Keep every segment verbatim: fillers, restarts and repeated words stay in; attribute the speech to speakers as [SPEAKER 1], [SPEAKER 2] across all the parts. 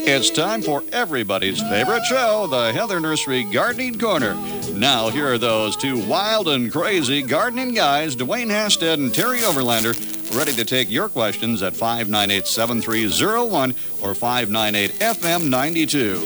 [SPEAKER 1] It's time for everybody's favorite show, the Heather Nursery Gardening Corner. Now, here are those two wild and crazy gardening guys, Dwayne Hasted and Terry Overlander, ready to take your questions at five nine eight, seven three zero one or five nine eight F M ninety-two.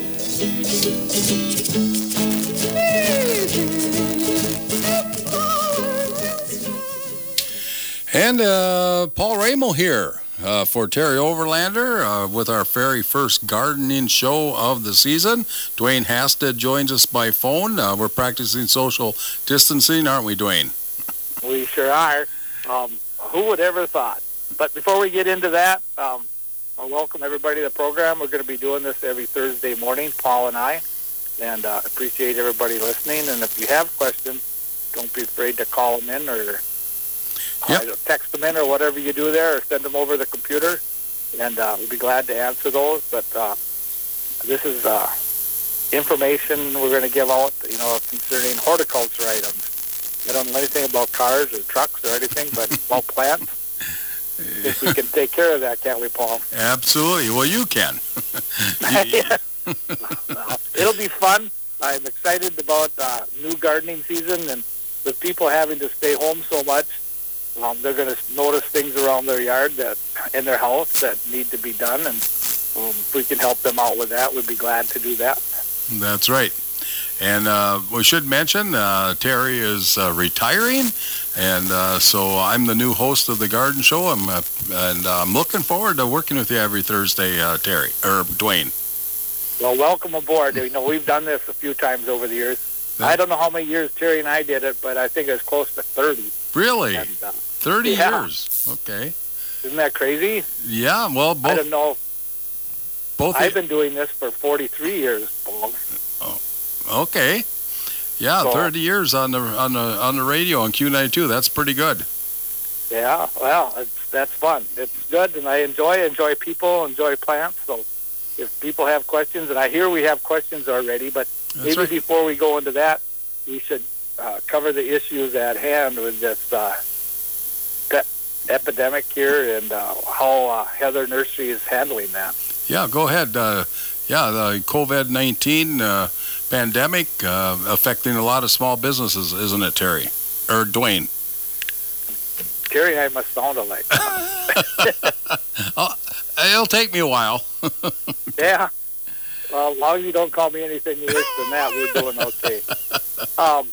[SPEAKER 2] And uh, Paul Ramo here uh, for Terry Overlander uh, with our very first gardening show of the season. Dwayne Hasted joins us by phone. Uh, we're practicing social distancing, aren't we, Dwayne?
[SPEAKER 3] We sure are. Um, who would ever thought? But before we get into that, um, I'll welcome everybody to the program. We're going to be doing this every Thursday morning, Paul and I, and uh, appreciate everybody listening. And if you have questions, don't be afraid to call them in or
[SPEAKER 2] Yep.
[SPEAKER 3] uh, text them in or whatever you do there, or send them over the computer, and uh, we'll be glad to answer those. But uh, this is uh, information we're going to give out, you know, concerning horticulture items. I don't know anything about cars or trucks or anything, but about plants. If we can take care of that, can't we, Paul?
[SPEAKER 2] Absolutely. Well, you can.
[SPEAKER 3] Yeah. Well, it'll be fun. I'm excited about uh, new gardening season, and with people having to stay home so much, um, they're going to notice things around their yard that in their house that need to be done, and um, if we can help them out with that, we'd be glad to do that.
[SPEAKER 2] That's right. And uh, we should mention uh, Terry is uh, retiring, and uh, so I'm the new host of the Garden Show. I'm uh, and uh, I'm looking forward to working with you every Thursday, uh, Terry or Dwayne.
[SPEAKER 3] Well, welcome aboard. You know, we've done this a few times over the years.
[SPEAKER 2] Yeah.
[SPEAKER 3] I don't know how many years Terry and I did it, but I think it's close to thirty.
[SPEAKER 2] Really?
[SPEAKER 3] And, uh,
[SPEAKER 2] thirty
[SPEAKER 3] yeah.
[SPEAKER 2] years. Okay.
[SPEAKER 3] Isn't that crazy?
[SPEAKER 2] Yeah. Well, both.
[SPEAKER 3] I don't know.
[SPEAKER 2] Both.
[SPEAKER 3] I've been doing this for forty-three years, Paul.
[SPEAKER 2] Oh, okay. Yeah,
[SPEAKER 3] so,
[SPEAKER 2] thirty years on the on the on the radio on Q ninety-two. That's pretty good.
[SPEAKER 3] Yeah. Well, it's, that's fun. It's good, and I enjoy enjoy people, enjoy plants. So, if people have questions, and I hear we have questions already, but
[SPEAKER 2] That's
[SPEAKER 3] maybe
[SPEAKER 2] right.
[SPEAKER 3] before we go into that, we should uh, cover the issues at hand with this uh, pet epidemic here and uh, how uh, Heather Nursery is handling that.
[SPEAKER 2] Yeah, go ahead. Uh, yeah, the COVID nineteen uh, pandemic uh, affecting a lot of small businesses, isn't it, Terry? Or Dwayne?
[SPEAKER 3] Terry and I must sound alike.
[SPEAKER 2] Oh, it'll take me a while.
[SPEAKER 3] Yeah. Well, as long as you don't call me anything worse than that, we're doing okay. Um,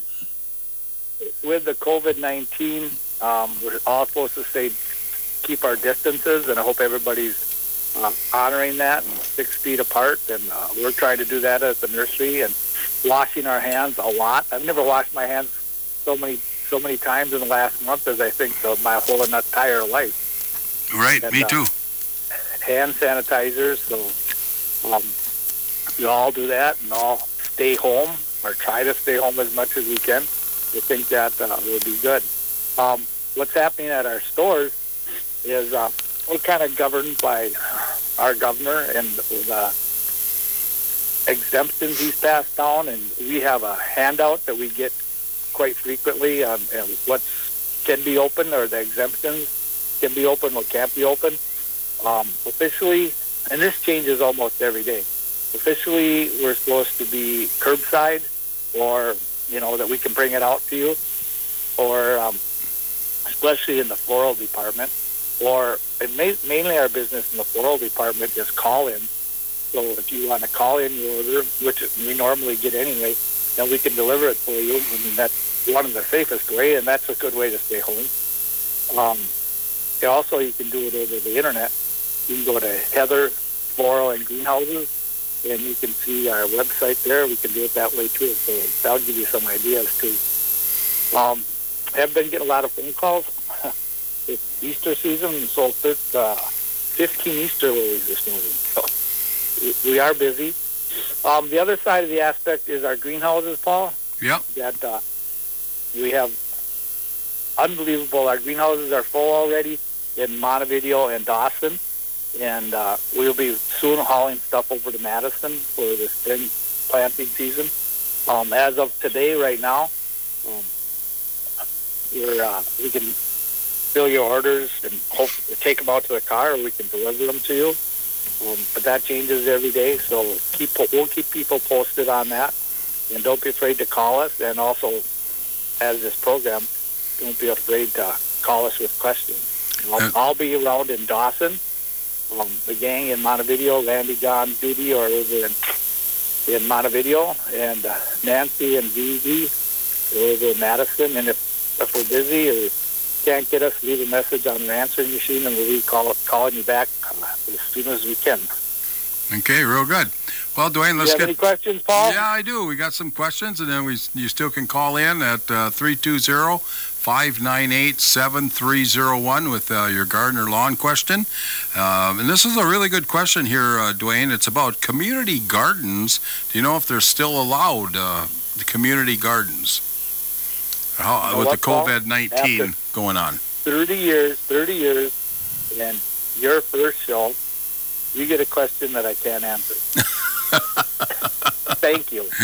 [SPEAKER 3] with the COVID nineteen, um, we're all supposed to say keep our distances, and I hope everybody's uh, honoring that and six feet apart. And uh, we're trying to do that at the nursery and washing our hands a lot. I've never washed my hands so many so many times in the last month as I think of my whole entire life.
[SPEAKER 2] Right,
[SPEAKER 3] and,
[SPEAKER 2] me
[SPEAKER 3] uh,
[SPEAKER 2] too.
[SPEAKER 3] Hand sanitizers, so um, we all do that and all stay home or try to stay home as much as we can. I think that uh, will be good. Um, what's happening at our stores is uh, we're kind of governed by our governor and the exemptions he's passed down, and we have a handout that we get quite frequently on uh, what can be open or the exemptions can be open, what can't be open. Um, officially, and this changes almost every day, officially we're supposed to be curbside, or, you know, that we can bring it out to you, or um, especially in the floral department, or and ma- mainly our business in the floral department is call-in. So if you want to call in your order, which we normally get anyway, then we can deliver it for you. I mean, that's one of the safest way, and that's a good way to stay home. Um, also, you can do it over the internet. You can go to Heather Floral and Greenhouses, and you can see our website there. We can do it that way, too. So that'll give you some ideas, too. Um, I've been getting a lot of phone calls. It's Easter season, and sold uh, fifteen Easter lilies this morning. So we are busy. Um, the other side of the aspect is our greenhouses, Paul.
[SPEAKER 2] Yep.
[SPEAKER 3] That uh, we have unbelievable. Our greenhouses are full already in Montevideo and Dawson, and uh, we'll be soon hauling stuff over to Madison for the spring planting season. Um, as of today, right now, um, we're uh, we can fill your orders and hope take them out to the car, or we can deliver them to you. Um, but that changes every day, so keep we'll keep people posted on that. And don't be afraid to call us. And also, as this program, don't be afraid to call us with questions. I'll, I'll be around in Dawson, um, the gang in Montevideo, Randy, John, Judy, or over in, in Montevideo, and uh, Nancy and Vivi over in Madison. And if, if we're busy or can't get us, leave a message on the answering machine, and we'll be call, calling you back uh, as soon as we can.
[SPEAKER 2] Okay, real good. Well, Dwayne, let's
[SPEAKER 3] you have
[SPEAKER 2] get...
[SPEAKER 3] any questions, Paul?
[SPEAKER 2] Yeah, I do. We got some questions, and then we you still can call in at uh, three two zero, five nine eight, seven three zero one with uh, your garden or lawn question. Um, and this is a really good question here, uh, Dwayne. It's about community gardens. Do you know if they're still allowed, uh, the community gardens? How,
[SPEAKER 3] You know
[SPEAKER 2] with
[SPEAKER 3] what,
[SPEAKER 2] the
[SPEAKER 3] Paul?
[SPEAKER 2] COVID nineteen
[SPEAKER 3] After
[SPEAKER 2] going on.
[SPEAKER 3] thirty years, thirty years, and your first show, you get a question that I can't answer. Thank you.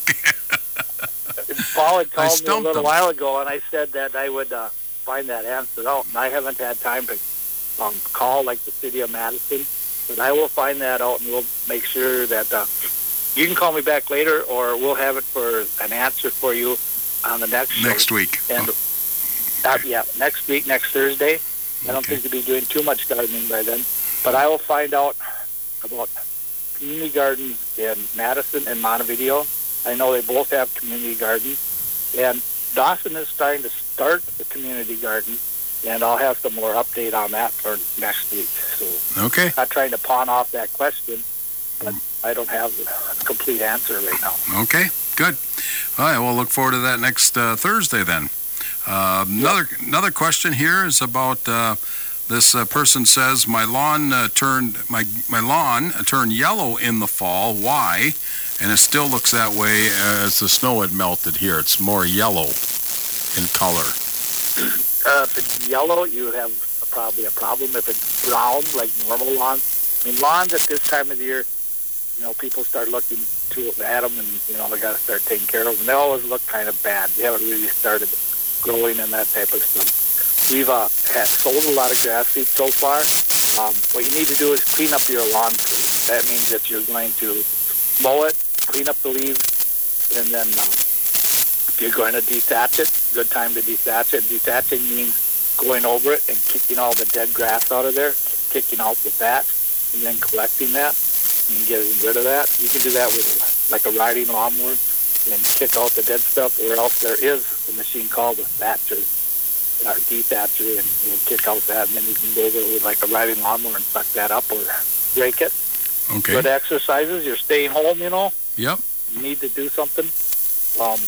[SPEAKER 3] Paul had called me a little
[SPEAKER 2] him.
[SPEAKER 3] while ago, and I said that I would uh, find that answer out, and I haven't had time to um, call like the city of Madison, but I will find that out, and we'll make sure that uh, you can call me back later, or we'll have it for an answer for you on the next show.
[SPEAKER 2] Next week.
[SPEAKER 3] And,
[SPEAKER 2] oh.
[SPEAKER 3] uh, yeah, next week, next Thursday. I don't
[SPEAKER 2] Okay.
[SPEAKER 3] think we'll be doing too much gardening by then, but I will find out about community gardens in Madison and Montevideo. I know they both have community gardens, and Dawson is trying to start a community garden, and I'll have some more update on that for next week. So
[SPEAKER 2] Okay.
[SPEAKER 3] not trying to pawn off that question, but I don't have the complete answer right now.
[SPEAKER 2] Okay, good. All right, we'll look forward to that next uh, Thursday then. Uh, another another question here is about uh, this uh, person says my lawn uh, turned my my lawn turned yellow in the fall. Why? And it still looks that way as the snow had melted here. It's more yellow in color.
[SPEAKER 3] Uh, if it's yellow, you have probably a problem. If it's brown, like normal lawns, I mean, lawns at this time of the year, you know, people start looking to at them, and you know they got to start taking care of them. They always look kind of bad. They haven't really started growing and that type of stuff. We've uh, had sold a lot of grass seed so far. Um, what you need to do is clean up your lawn first. That means that you're going to mow it, clean up the leaves, and then um, if you're going to dethatch it, good time to dethatch it. Dethatching means going over it and kicking all the dead grass out of there, kicking out the fat, and then collecting that and getting rid of that. You can do that with a, like a riding lawnmower and kick out the dead stuff, or else there is a machine called a thatcher or dethatcher, and you kick out that, and then you can go over it with like a riding lawnmower and suck that up or rake it.
[SPEAKER 2] Okay.
[SPEAKER 3] Good exercises. You're staying home, you know.
[SPEAKER 2] Yep.
[SPEAKER 3] You need to do something. Um,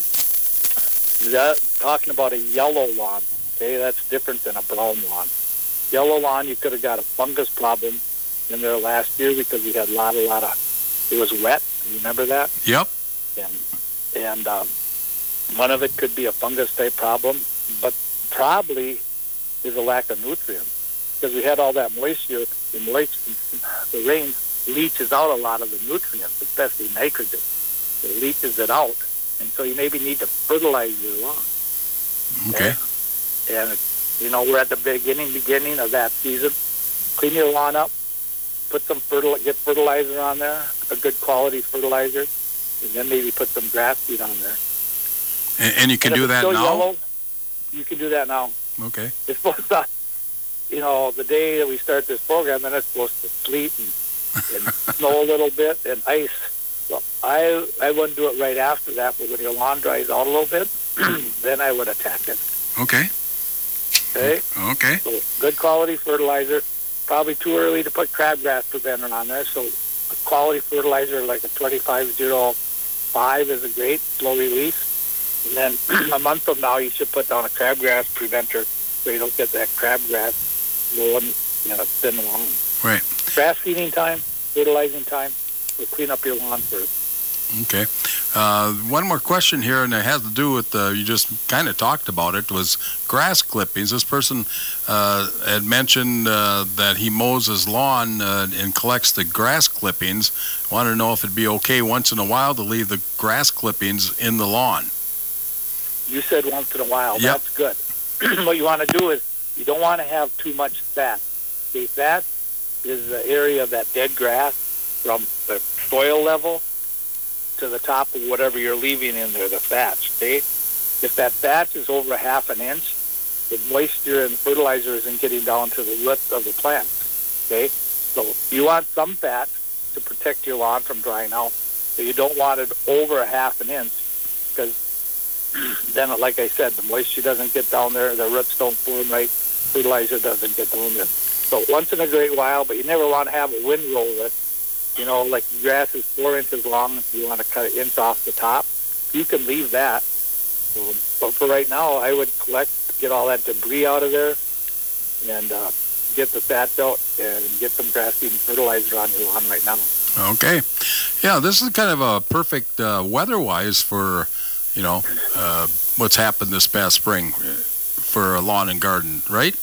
[SPEAKER 3] that, talking about a yellow lawn, okay, that's different than a brown lawn. Yellow lawn, you could have got a fungus problem in there last year because we had a lot, a lot of, it was wet. Remember that?
[SPEAKER 2] Yep.
[SPEAKER 3] And and um, one of it could be a fungus type problem, but probably is a lack of nutrients because we had all that moisture. The moisture, the rain leaches out a lot of the nutrients, especially nitrogen. It leaches it out, and so you maybe need to fertilize your lawn.
[SPEAKER 2] Okay.
[SPEAKER 3] And, and you know, we're at the beginning, beginning of that season. Clean your lawn up. Put some fertilizer, get fertilizer on there, a good quality fertilizer, and then maybe put some grass seed on there.
[SPEAKER 2] And, and you can
[SPEAKER 3] And if
[SPEAKER 2] do
[SPEAKER 3] it's
[SPEAKER 2] that
[SPEAKER 3] still
[SPEAKER 2] now?
[SPEAKER 3] Yellow, you can do that now.
[SPEAKER 2] Okay.
[SPEAKER 3] It's supposed to, you know, the day that we start this program, then it's supposed to sleet and, and snow a little bit and ice. So I I wouldn't do it right after that, but when your lawn dries out a little bit, then I would attack it.
[SPEAKER 2] Okay.
[SPEAKER 3] Okay?
[SPEAKER 2] Okay.
[SPEAKER 3] So good quality fertilizer. Probably too early to put crabgrass preventer on there, so a quality fertilizer like a twenty-five oh five is a great slow release. And then a month from now, you should put down a crabgrass preventer so you don't get that crabgrass blowing in a thin lawn.
[SPEAKER 2] Right.
[SPEAKER 3] Grass seeding time, fertilizing time, so clean up your lawn first.
[SPEAKER 2] Okay. Uh, one more question here, and it has to do with, uh, you just kind of talked about it, was grass clippings. This person uh, had mentioned uh, that he mows his lawn uh, and collects the grass clippings. Wanted to know if it'd be okay once in a while to leave the grass clippings in the lawn.
[SPEAKER 3] You said once in a while.
[SPEAKER 2] Yep.
[SPEAKER 3] That's good. What you want to do is you don't want to have too much fat. See, fat is the area of that dead grass from the soil level to the top of whatever you're leaving in there, the thatch, okay? If that thatch is over a half an inch, the moisture and fertilizer isn't getting down to the roots of the plant, okay? So you want some thatch to protect your lawn from drying out, but you don't want it over a half an inch, because then, like I said, the moisture doesn't get down there, the roots don't form right, fertilizer doesn't get down there. So once in a great while, but you never want to have a windrow that, you know, like the grass is four inches long, if you want to cut an inch off the top, you can leave that. Um, but for right now, I would collect, get all that debris out of there, and uh, get the thatch out and get some grass-eating fertilizer on your lawn right now.
[SPEAKER 2] Okay. Yeah, this is kind of a perfect uh, weather-wise for, you know, uh, what's happened this past spring for a lawn and garden, right?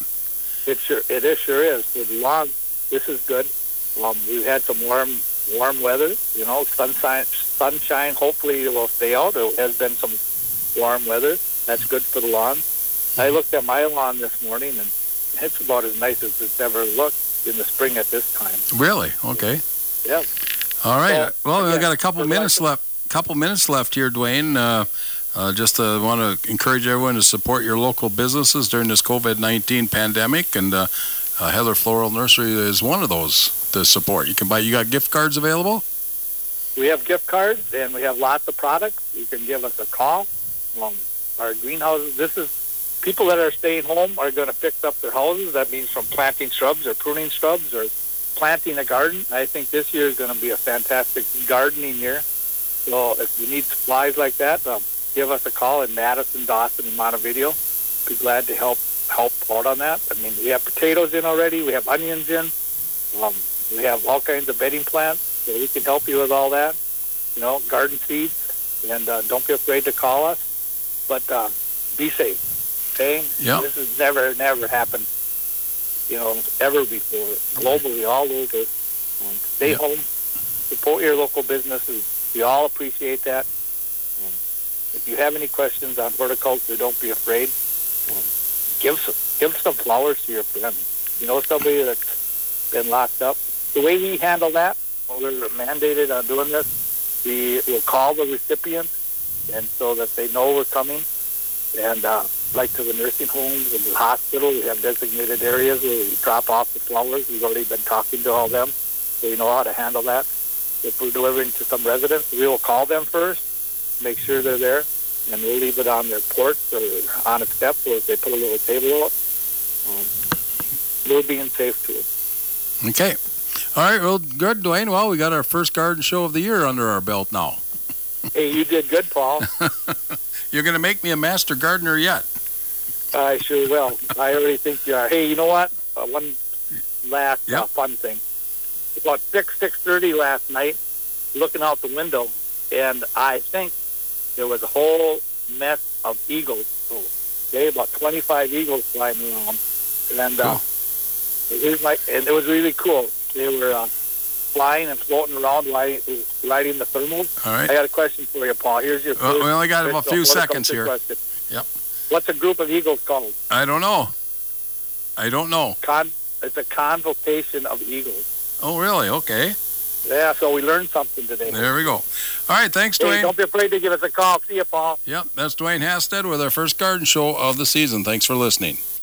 [SPEAKER 3] It sure, it is, sure is. For the lawn, this is good. Um, we've had some warm, warm weather. You know, sunshine, sunshine. Hopefully, it will stay out. There has been some warm weather. That's good for the lawn. I looked at my lawn this morning, and it's about as nice as it's ever looked in the spring at this time.
[SPEAKER 2] Really? Okay.
[SPEAKER 3] Yeah.
[SPEAKER 2] All right.
[SPEAKER 3] So,
[SPEAKER 2] well,
[SPEAKER 3] again,
[SPEAKER 2] we've got a couple minutes left. Couple minutes left here, Dwayne. Uh, uh, just uh, want to encourage everyone to support your local businesses during this COVID nineteen pandemic, and uh, uh, Heather Floral Nursery is one of those to support. You can buy. You got gift cards available?
[SPEAKER 3] We have gift cards, and we have lots of products. You can give us a call. Um, our greenhouses. This is people that are staying home are going to fix up their houses. That means from planting shrubs or pruning shrubs or planting a garden. I think this year is going to be a fantastic gardening year. So if you need supplies like that, um, give us a call in Madison, Dawson, and Montevideo. Be glad to help help out on that. I mean, we have potatoes in already. We have onions in. Um, we have all kinds of bedding plants, so we can help you with all that. You know, garden seeds. And uh, don't be afraid to call us. But uh, be safe, okay?
[SPEAKER 2] Yeah.
[SPEAKER 3] This has never, never happened, you know, ever before. Globally, all over. Um, stay
[SPEAKER 2] yep.
[SPEAKER 3] home. Support your local businesses. We all appreciate that. Um, if you have any questions on horticulture, don't be afraid. Um, give some, give some flowers to your friends. You know somebody that's been locked up. The way we handle that, when we're mandated on doing this, we will call the recipients, and so that they know we're coming. And uh, like to the nursing homes and the hospital, we have designated areas where we drop off the flowers. We've already been talking to all them, so we know how to handle that. If we're delivering to some residents, we will call them first, make sure they're there, and we'll leave it on their porch or on a step, or if they put a little table out. Um, we're being safe too.
[SPEAKER 2] Okay. All right. Well, good, Dwayne. Well, we got our first garden show of the year under our belt now.
[SPEAKER 3] Hey, you did good, Paul.
[SPEAKER 2] You're going to make me a master gardener yet.
[SPEAKER 3] I sure will. I already think you are. Hey, you know what? Uh, one last
[SPEAKER 2] yep.
[SPEAKER 3] uh, fun thing. About six, six thirty last night, looking out the window, and I think there was a whole mess of eagles. So, okay, about twenty-five eagles flying around, and uh,
[SPEAKER 2] cool.
[SPEAKER 3] it was like, and it was really cool. They were uh, flying and floating around, riding, riding the thermals.
[SPEAKER 2] All right.
[SPEAKER 3] I got a question for you, Paul. Here's your.
[SPEAKER 2] Well, we only got
[SPEAKER 3] a
[SPEAKER 2] a few seconds here.
[SPEAKER 3] Question.
[SPEAKER 2] Yep.
[SPEAKER 3] What's a group of eagles called?
[SPEAKER 2] I don't know. I don't know.
[SPEAKER 3] Con- it's a convocation of eagles.
[SPEAKER 2] Oh, really? Okay.
[SPEAKER 3] Yeah, so we learned something today.
[SPEAKER 2] There we go. All right, thanks, Dwayne.
[SPEAKER 3] Hey, don't be afraid to give us a call. See you, Paul.
[SPEAKER 2] Yep, that's Dwayne Hasted with our first garden show of the season. Thanks for listening.